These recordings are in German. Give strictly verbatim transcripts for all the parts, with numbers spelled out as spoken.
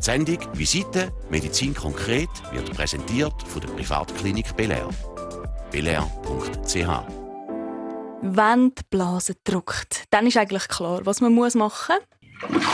Die Sendung «Visite Medizin konkret» wird präsentiert von der Privatklinik Belair. belair punkt c h. Wenn die Blase drückt, dann ist eigentlich klar, was man muss machen muss.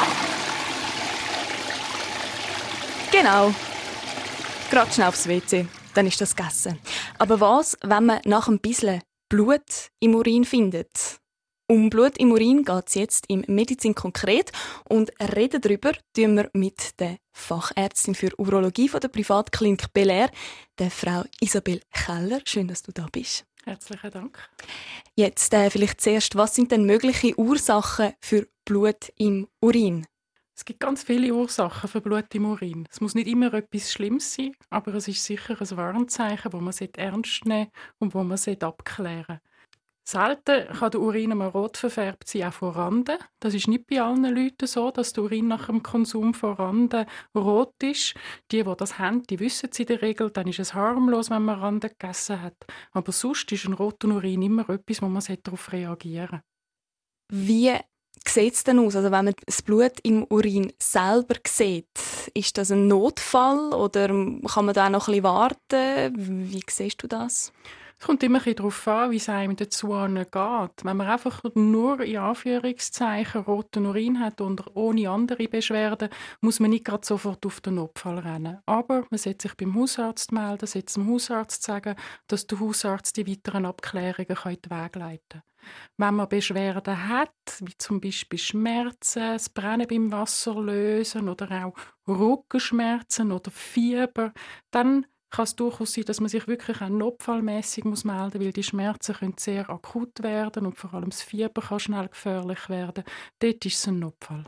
Genau. Gerade schnell aufs W C, dann ist das gegessen. Aber was, wenn man nach ein bisschen Blut im Urin findet? Um Blut im Urin geht es jetzt im Medizin konkret und reden darüber tun wir mit der Fachärztin für Urologie von der Privatklinik Belair, der Frau Isabel Keller. Schön, dass du da bist. Herzlichen Dank. Jetzt äh, vielleicht zuerst, was sind denn mögliche Ursachen für Blut im Urin? Es gibt ganz viele Ursachen für Blut im Urin. Es muss nicht immer etwas Schlimmes sein, aber es ist sicher ein Warnzeichen, das man ernst nehmen und das man abklären sollte. Selten kann der Urin einmal rot verfärbt sein, auch von Randen. Das ist nicht bei allen Leuten so, dass der Urin nach dem Konsum von Randen rot ist. Die, die das haben, die wissen es in der Regel. Dann ist es harmlos, wenn man Randen gegessen hat. Aber sonst ist ein roter Urin immer etwas, wo man darauf reagieren sollte. Wie sieht es denn aus? Also wenn man das Blut im Urin selber sieht, ist das ein Notfall oder kann man da noch ein bisschen warten? Wie siehst du das? Es kommt immer darauf an, wie es einem dazu geht. Wenn man einfach nur in Anführungszeichen roten Urin hat und ohne andere Beschwerden, muss man nicht gerade sofort auf den Notfall rennen. Aber man sollte sich beim Hausarzt melden, sollte dem Hausarzt sagen, dass der Hausarzt die weiteren Abklärungen in den Weg leiten kann. Wenn man Beschwerden hat, wie zum Beispiel Schmerzen, das Brennen beim Wasserlösen oder auch Rückenschmerzen oder Fieber, dann kann es durchaus sein, dass man sich wirklich auch notfallmässig melden muss, weil die Schmerzen können sehr akut werden und vor allem das Fieber kann schnell gefährlich werden. Dort ist es ein Notfall.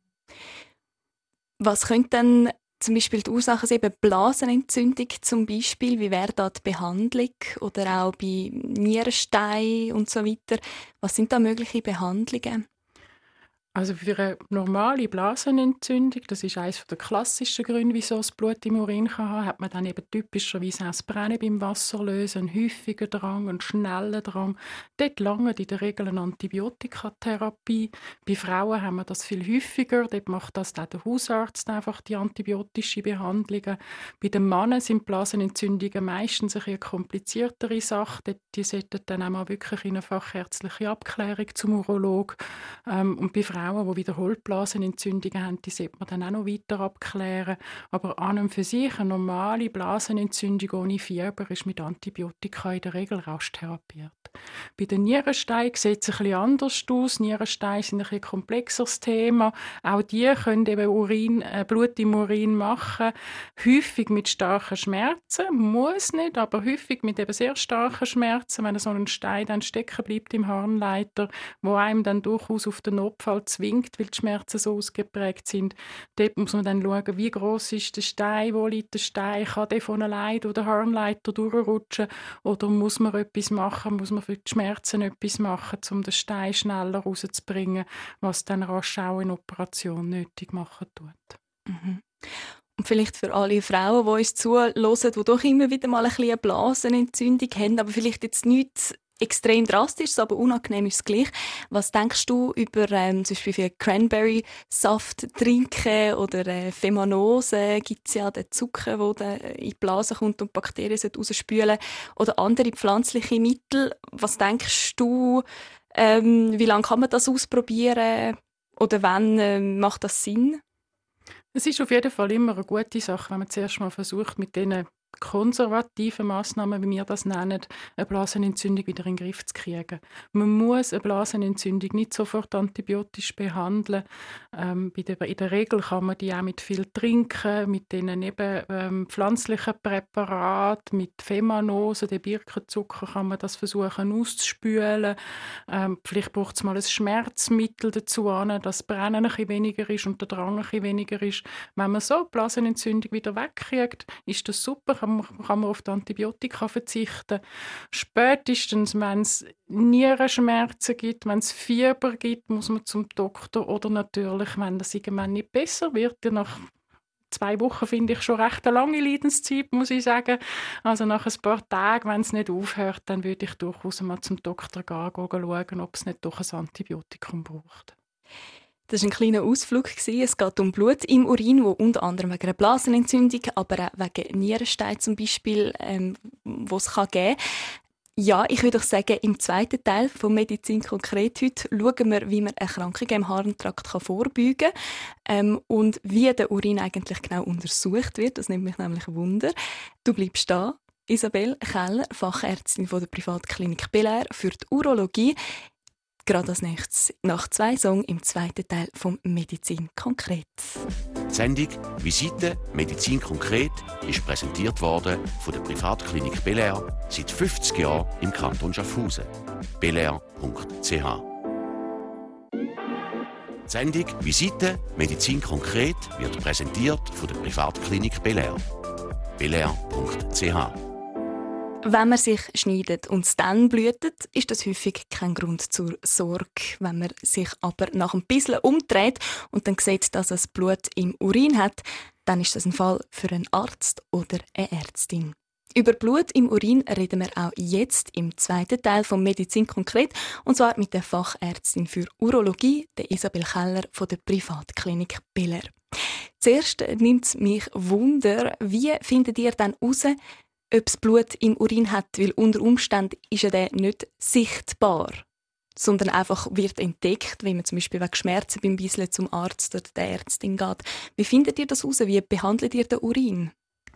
Was könnte dann zum Beispiel die Ursachen sein? Eben Blasenentzündung zum Beispiel. Wie wäre da die Behandlung? Oder auch bei Nierenstein und so weiter. Was sind da mögliche Behandlungen? Also für eine normale Blasenentzündung, das ist eines der klassischen Gründe, wieso das Blut im Urin kann haben, hat man dann eben typischerweise auch das Brennen beim Wasserlösen, einen häufigen Drang, einen schnellen Drang. Dort langt in der Regel eine Antibiotikatherapie. Bei Frauen haben wir das viel häufiger. Dort macht das auch der Hausarzt einfach die antibiotische Behandlungen. Bei den Männern sind Blasenentzündungen meistens eine kompliziertere Sache. Dort, die sollten dann auch mal wirklich in eine fachärztliche Abklärung zum Urolog. Ähm, und bei Frauen, die wiederholt Blasenentzündungen haben, die sollte man dann auch noch weiter abklären. Aber an und für sich eine normale Blasenentzündung ohne Fieber ist mit Antibiotika in der Regel rasch therapiert. Bei den Nierensteinen sieht es ein bisschen anders aus. Nierensteine sind ein bisschen komplexeres Thema. Auch die können eben Urin, äh, Blut im Urin machen. Häufig mit starken Schmerzen. Muss nicht, aber häufig mit eben sehr starken Schmerzen, wenn so ein Stein dann stecken bleibt im Harnleiter, wo einem dann durchaus auf den Notfall zwingt, weil die Schmerzen so ausgeprägt sind. Dort muss man dann schauen, wie gross ist der Stein, wo liegt der Stein, kann der von allein durch den Harnleiter durchrutschen oder muss man etwas machen, muss man für die Schmerzen etwas machen, um den Stein schneller rauszubringen, was dann rasch auch eine Operation nötig machen tut. Mhm. Und vielleicht für alle Frauen, die uns zuhören, die doch immer wieder mal ein bisschen eine Blasenentzündung haben, aber vielleicht jetzt nichts extrem drastisch, aber unangenehm ist es gleich. Was denkst du über ähm, zum Beispiel viel Cranberry-Saft trinken oder äh, Femanose, gibt es ja den Zucker, der in die Blase kommt und Bakterien rausspülen oder andere pflanzliche Mittel. Was denkst du, ähm, wie lange kann man das ausprobieren oder wann äh, macht das Sinn? Es ist auf jeden Fall immer eine gute Sache, wenn man zuerst mal versucht, mit diesen konservativen Massnahmen, wie wir das nennen, eine Blasenentzündung wieder in den Griff zu kriegen. Man muss eine Blasenentzündung nicht sofort antibiotisch behandeln. Ähm, bei der, in der Regel kann man die auch mit viel Trinken, mit diesen eben, ähm, pflanzlichen Präparaten, mit Femanose, dem Birkenzucker, kann man das versuchen auszuspülen. Ähm, vielleicht braucht es mal ein Schmerzmittel dazu, dass das Brennen ein bisschen weniger ist und der Drang ein bisschen weniger ist. Wenn man so die Blasenentzündung wieder wegkriegt, ist das super. Kann man, kann man auf die Antibiotika verzichten. Spätestens, wenn es Nierenschmerzen gibt, wenn es Fieber gibt, muss man zum Doktor. Oder natürlich, wenn das irgendwann nicht besser wird, ja nach zwei Wochen finde ich schon recht eine lange Leidenszeit, muss ich sagen. Also nach ein paar Tagen, wenn es nicht aufhört, dann würde ich durchaus mal zum Doktor gehen, gehen schauen, ob es nicht doch ein Antibiotikum braucht. Das war ein kleiner Ausflug. Es geht um Blut im Urin, wo unter anderem wegen einer Blasenentzündung, aber auch wegen Nierenstein zum Beispiel, ähm, wo es kann geben kann. Ja, ich würde sagen, im zweiten Teil von Medizin konkret heute schauen wir, wie man Erkrankungen im Harntrakt vorbeugen kann ähm, und wie der Urin eigentlich genau untersucht wird. Das nimmt mich nämlich Wunder. Du bleibst da, Isabel Keller, Fachärztin von der Privatklinik Belair für die Urologie. Gerade als nächstes nach zwei Songs im zweiten Teil von Medizin konkret. Die Sendung «Visite Medizin konkret» ist präsentiert worden von der Privatklinik Belair, seit fünfzig Jahren im Kanton Schaffhausen. belair punkt c h. Die Sendung «Visite Medizin konkret» wird präsentiert von der Privatklinik Belair. belair punkt c h. Wenn man sich schneidet und es dann blutet, ist das häufig kein Grund zur Sorge. Wenn man sich aber nach dem Bisseln umdreht und dann sieht, dass es Blut im Urin hat, dann ist das ein Fall für einen Arzt oder eine Ärztin. Über Blut im Urin reden wir auch jetzt im zweiten Teil von Medizin konkret, und zwar mit der Fachärztin für Urologie, der Isabel Keller von der Privatklinik Belair. Zuerst nimmt es mich Wunder, wie findet ihr dann heraus, ob es Blut im Urin hat, weil unter Umständen ist ja der nicht sichtbar, sondern einfach wird entdeckt, wenn man zum Beispiel wegen Schmerzen beim Bisseln zum Arzt oder der Ärztin geht. Wie findet ihr das heraus? Wie behandelt ihr den Urin?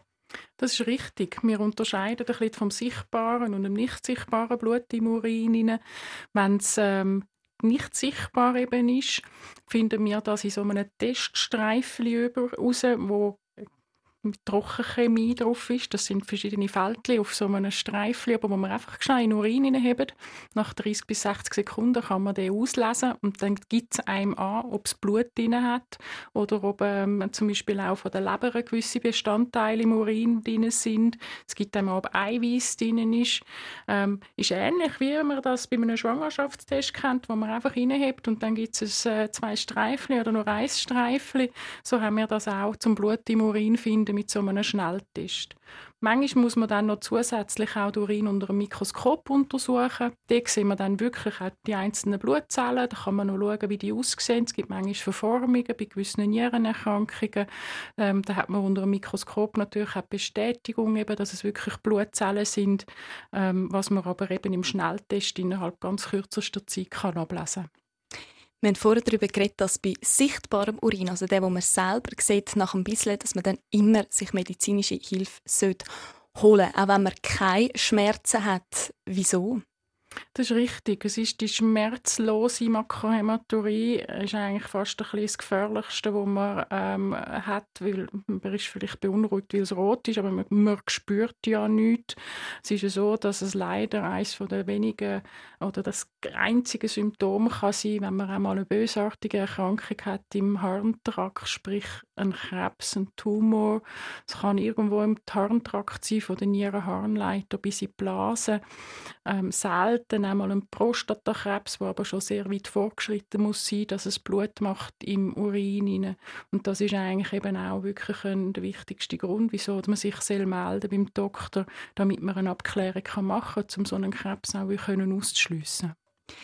Das ist richtig. Wir unterscheiden ein bisschen vom sichtbaren und dem nicht sichtbaren Blut im Urin. Wenn es ähm, nicht sichtbar eben ist, finden wir das in so einem Teststreifen raus, wo mit Trockenchemie drauf ist. Das sind verschiedene Fältchen auf so einem Streifen, aber wo man einfach schnell in den Urin hineinhebt. Nach dreißig bis sechzig Sekunden kann man den auslesen und dann gibt es einem an, ob es Blut drin hat oder ob ähm, zum Beispiel auch von der Leber gewisse Bestandteile im Urin drin sind. Es gibt einem auch, ob Eiweiß drin ist. Ähm, ist ähnlich, wie man das bei einem Schwangerschaftstest kennt, wo man einfach hineinhebt und dann gibt es äh, zwei Streifen oder nur ein Streifen. So haben wir das auch zum Blut im Urin finden mit so einem Schnelltest. Manchmal muss man dann noch zusätzlich auch den Urin unter einem Mikroskop untersuchen. Da sehen wir dann wirklich auch die einzelnen Blutzellen. Da kann man noch schauen, wie die aussehen. Es gibt manchmal Verformungen bei gewissen Nierenerkrankungen. Ähm, da hat man unter einem Mikroskop natürlich auch Bestätigung, eben, dass es wirklich Blutzellen sind, ähm, was man aber eben im Schnelltest innerhalb ganz kürzester Zeit kann ablesen kann. Wir haben vorher darüber geredet, dass bei sichtbarem Urin, also der, wo man selber sieht nach dem Bisseln, dass man dann immer sich medizinische Hilfe sollte holen sollte, auch wenn man keine Schmerzen hat. Wieso? Das ist richtig. Es ist die schmerzlose Makrohämaturie. Das ist eigentlich fast ein bisschen das Gefährlichste, was man ähm, hat, weil man ist vielleicht beunruhigt, weil es rot ist, aber man, man spürt ja nichts. Es ist ja so, dass es leider eines der wenigen oder das einzige Symptom kann sein, wenn man einmal eine bösartige Erkrankung hat im Harntrakt, sprich ein Krebs, ein Tumor. Es kann irgendwo im Harntrakt sein, von der Nierenharnleiter bis in die Blase. Ähm, selten einmal ein Prostatakrebs, der aber schon sehr weit fortgeschritten muss sein, dass es Blut macht im Urin rein. Und das ist eigentlich eben auch wirklich ein, der wichtigste Grund, wieso man sich melden soll beim Doktor, damit man eine Abklärung machen kann, um so einen Krebs auch auszuschliessen.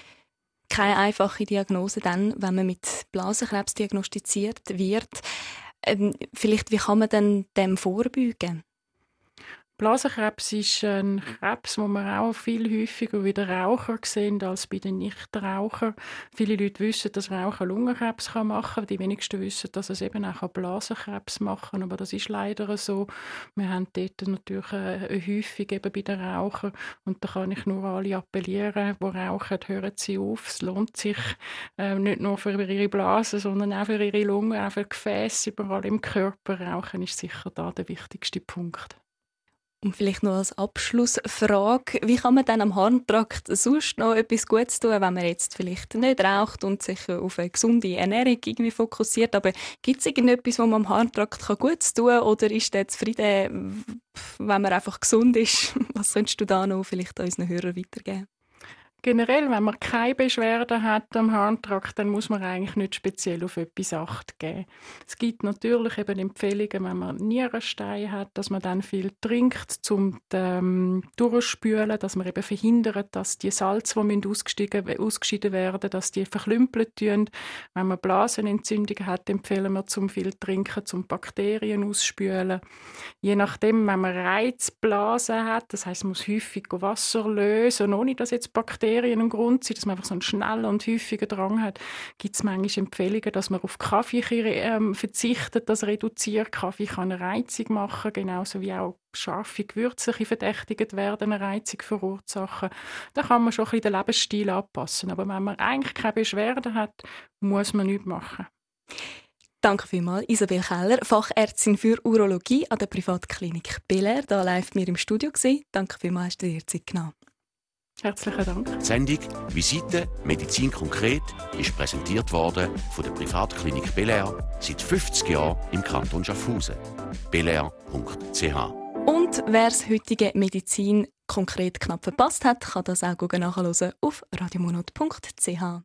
Keine einfache Diagnose dann, wenn man mit Blasenkrebs diagnostiziert wird. Ähm, vielleicht, wie kann man denn dem vorbeugen? Blasenkrebs ist ein Krebs, den wir auch viel häufiger bei den Rauchern sehen als bei den Nichtrauchern. Viele Leute wissen, dass Rauchen Lungenkrebs machen kann. Die wenigsten wissen, dass es eben auch Blasenkrebs machen kann. Aber das ist leider so. Wir haben dort natürlich eine Häufung eben bei den Rauchern. Und da kann ich nur alle appellieren, die rauchen, hören Sie auf. Es lohnt sich äh, nicht nur für ihre Blase, sondern auch für ihre Lungen, auch für Gefäße überall im Körper. Rauchen ist sicher da der wichtigste Punkt. Und vielleicht noch als Abschlussfrage, wie kann man dann am Harntrakt sonst noch etwas Gutes tun, wenn man jetzt vielleicht nicht raucht und sich auf eine gesunde Ernährung irgendwie fokussiert, aber gibt es irgendetwas, was man am Harntrakt Gutes tun kann, oder ist der zufrieden, wenn man einfach gesund ist? Was könntest du da noch vielleicht unseren Hörern weitergeben? Generell, wenn man keine Beschwerden hat am Harntrakt, dann muss man eigentlich nicht speziell auf etwas Acht geben. Es gibt natürlich eben Empfehlungen, wenn man Nierensteine hat, dass man dann viel trinkt, um ähm, durchzuspülen, dass man eben verhindert, dass die Salze, die ausgeschieden, ausgeschieden werden, dass die verklümpelt tun. Wenn man Blasenentzündung hat, empfehlen wir zum viel trinken, zum Bakterien ausspülen. Je nachdem, wenn man Reizblasen hat, das heisst, man muss häufig Wasser lösen, ohne dass jetzt Bakterien ein Grund sind, dass man einfach so einen schnellen und häufigen Drang hat, gibt es manchmal Empfehlungen, dass man auf Kaffee ähm, verzichtet, das reduziert. Kaffee kann eine Reizung machen, genauso wie auch scharfe Gewürze verdächtigt werden, eine Reizung verursachen. Da kann man schon ein bisschen den Lebensstil anpassen. Aber wenn man eigentlich keine Beschwerden hat, muss man nichts machen. Danke vielmals, Isabel Keller, Fachärztin für Urologie an der Privatklinik Belair, da live mit mir im Studio gewesen. Danke vielmals, hast du dir Zeit genommen. Herzlichen Dank. Die Sendung «Visite Medizin konkret» ist präsentiert worden von der Privatklinik Belair, seit fünfzig Jahren im Kanton Schaffhausen. belair punkt c h. Und wer das heutige Medizin konkret knapp verpasst hat, kann das auch nachhören auf radiomonat punkt c h.